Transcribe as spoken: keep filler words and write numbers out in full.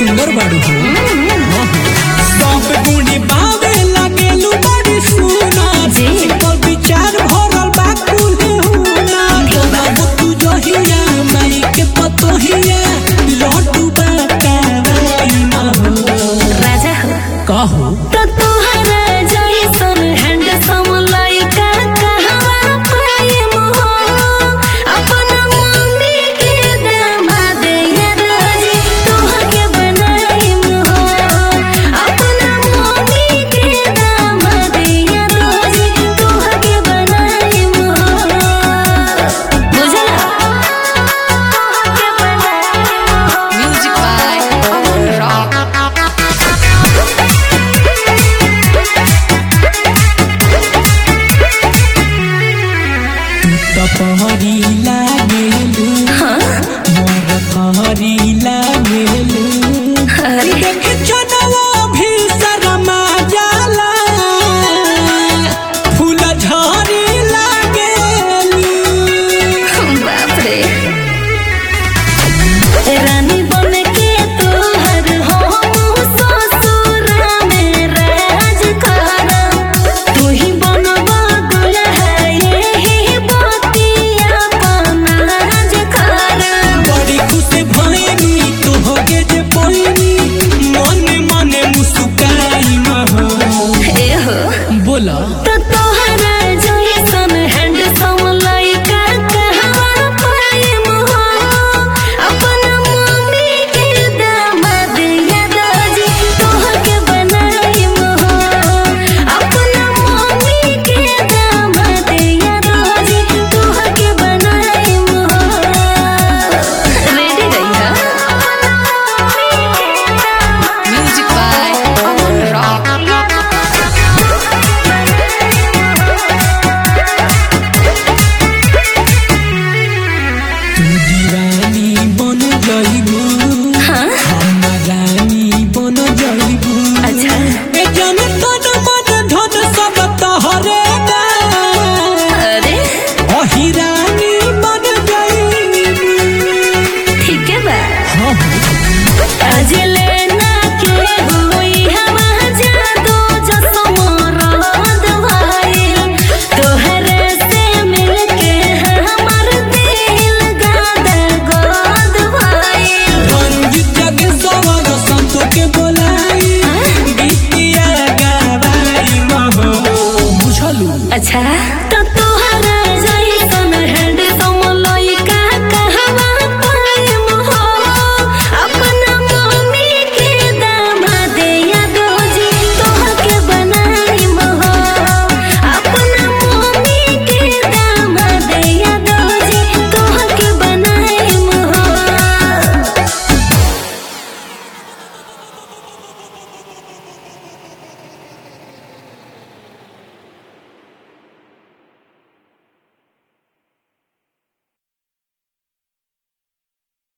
सुंदर बाड़ू हो सब गुणी बावे लागेलू बड़ी सुना जी पर विचार भरल बा कुले हुना बाबू तू जहिया माई के पतोहिया लड्डू बाकावाई ना हो राजा हो कहो तो तोहरा जैसन हैंडसम लइका कहवा पाएम हो अपना मम्मी के दामाद ये राजी तोहके बनाएम हो अपना मम्मी के दामाद ये राजी तोहके बनाएम हो बुझला तोहके बनाएम हो Music by Aman Rock. तपहरी लागेलू मोर कहरी लागेलू अरे देख